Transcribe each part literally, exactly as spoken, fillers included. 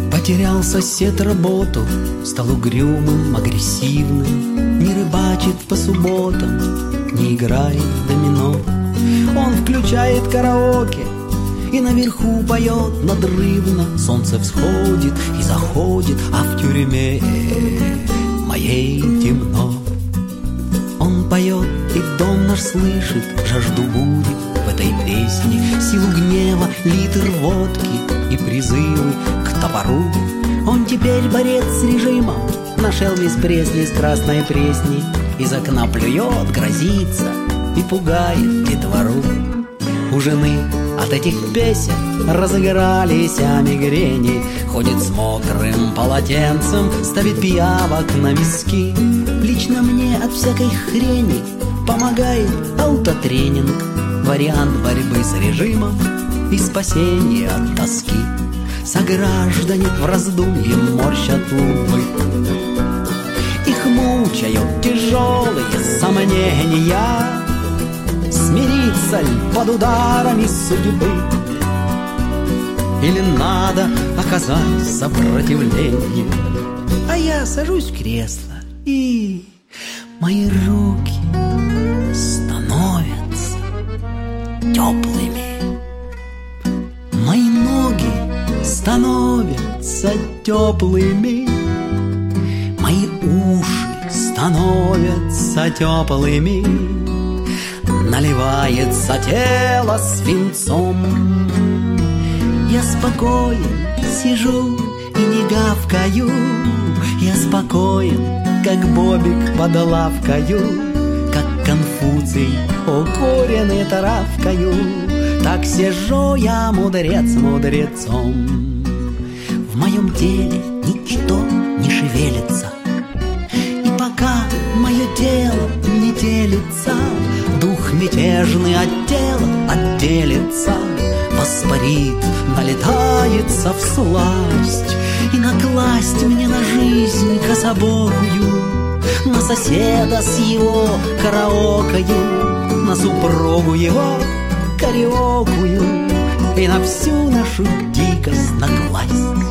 Потерял сосед работу, стал угрюмым, агрессивным, не рыбачит по субботам, не играет в домино. Он включает караоке и наверху поет надрывно. Солнце всходит и заходит, а в тюрьме моей темно. Он поет, и дом наш слышит жажду бури в этой песне, силу гнева, литр водки и призывы к топору. Он теперь борец с режимом, наш Элвис Пресли с красной пресни. Из окна плюет, грозится и пугает детвору. У жены от этих песен разыгрались мигрени. Ходит с мокрым полотенцем, ставит пиявок на виски. Лично мне от всякой хрени помогает аутотренинг, вариант борьбы с режимом и спасения от тоски. Сограждане в раздумье морщат лбы, их мучают тяжелые сомнения. Смириться ли под ударами судьбы, или надо оказать сопротивление? А я сажусь в кресло, и мои руки становятся теплыми, мои ноги становятся теплыми, мои уши становятся теплыми, наливается тело свинцом. Я спокоен сижу и не гавкаю, я спокоен, как бобик под лавкою, как Конфуций укуренный травкою. Так сижу я, мудрец мудрецом. В моем теле ничто не шевелится, и пока мое тело не делится, дух мятежный от тела отделится, воспарит, налетается всласть и накласть мне на жизнь кособокую, на соседа с его караокою, на супругу его кариокую и на всю нашу дикость накласть.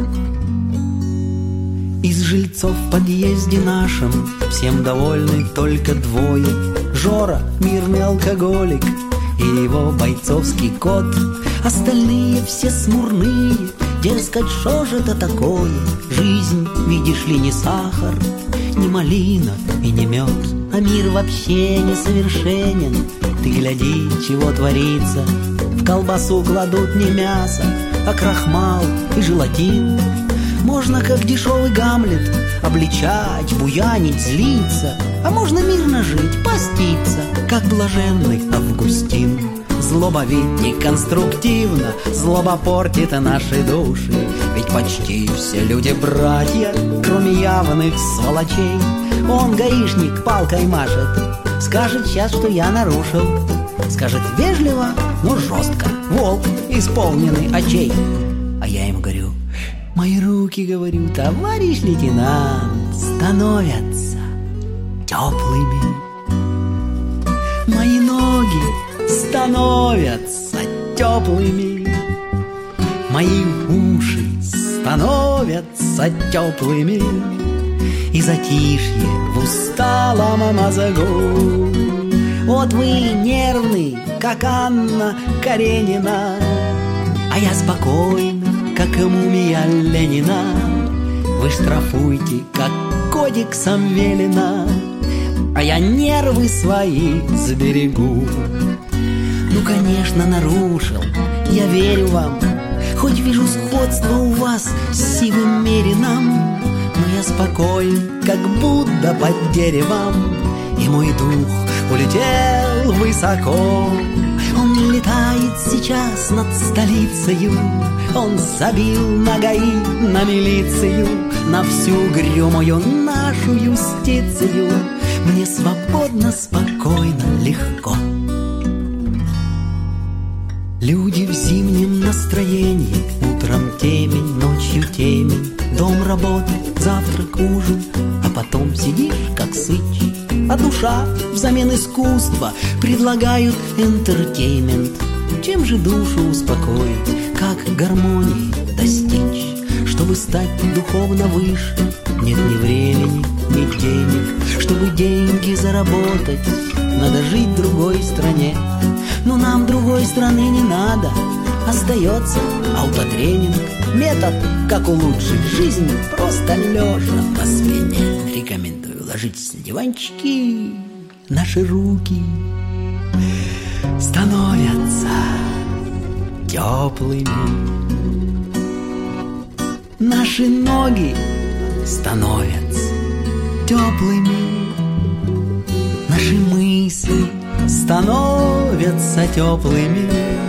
Из жильцов в подъезде нашем всем довольны только двое: Жора, мирный алкоголик, и его бойцовский кот. Остальные все смурные, дескать, шо же это такое? Жизнь, видишь ли, не сахар, не малина и не мед, а мир вообще несовершенен. Ты гляди, чего творится. В колбасу кладут не мясо, а крахмал и желатин. Можно, как дешевый Гамлет, обличать, буянить, злиться, а можно мирно жить, поститься, как блаженный Августин. Злоба ведь не конструктивна, злоба портит наши души. Ведь почти все люди братья, кроме явных сволочей. Он, гаишник, палкой машет, скажет сейчас, что я нарушил. Скажет вежливо, но жестко: волк, исполненный очей. А я им говорю: мои руки, говорю, товарищ лейтенант, становятся теплыми. Мои ноги становятся теплыми, мои уши становятся теплыми, и затишье в усталом мозгу. Вот вы нервный, как Анна Каренина, а я спокойный, как мумия Ленина. Вы штрафуйте, как кодексом велено, а я нервы свои сберегу. Ну, конечно, нарушил, я верю вам, хоть вижу сходство у вас с сивым Мерином. Но я спокоен, как Будда под деревом, и мой дух улетел высоко. Он летает сейчас над столицею, он забил на ГАИ, на милицию, на всю грюмую нашу юстицию. Мне свободно, спокойно, легко. Люди в зимнем настроении, утром темень, ночью темень, дом, работа, завтрак, ужин, а потом сидишь, как сыч, а душа взамен искусства предлагают энтертеймент. Чем же душу успокоить, как гармонии достичь? Чтобы стать духовно выше, нет ни времени, ни денег. Чтобы деньги заработать, надо жить в другой стране. Но нам другой страны не надо. Остается аутотренинг, метод, как улучшить жизнь, просто лежа на спине. Рекомендую ложитесь на диванчики. Наши руки становятся теплыми, наши ноги становятся теплыми, наши мысли становятся теплыми.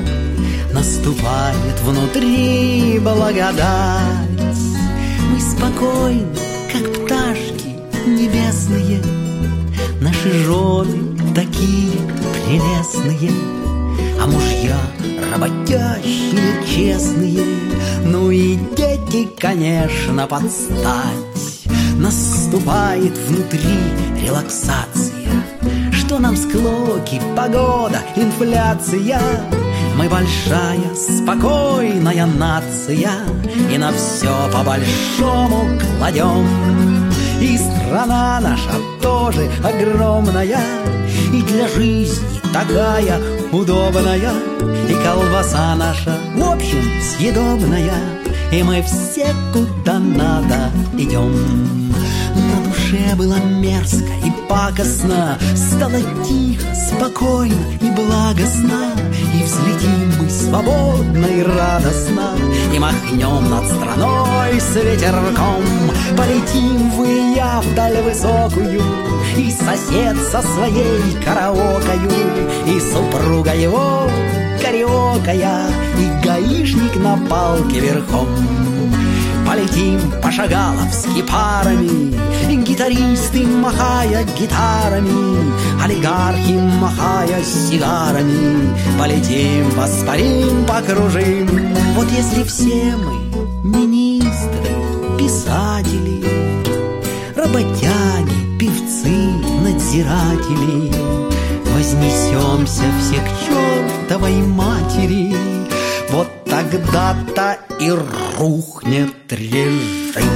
Наступает внутри благодать. Мы спокойны, как пташки небесные. Наши жены такие прелестные, а мужья работящие, честные. Ну и дети, конечно, под стать. Наступает внутри релаксация. Что нам склоки, погода, инфляция? Мы большая, спокойная нация, и на все по-большому кладем. И страна наша тоже огромная, и для жизни такая удобная, и колбаса наша, в общем, съедобная, и мы все куда надо идем. На душе было мерзко и пакостно, стало тихо, спокойно и благостно, и взлетим мы свободно и радостно, и махнем над страной с ветерком. Полетим вы и я вдаль высокую, и сосед со своей караокою, и супруга его кариокая, и гаишник на палке верхом. Полетим по-шагаловски парами, гитаристы махая гитарами, олигархи махая сигарами. Полетим, поспорим, покружим. Вот если все мы министры, писатели, работяги, певцы, надзиратели, вознесемся все к чертовой матери, вот тогда-то и рухнет режим.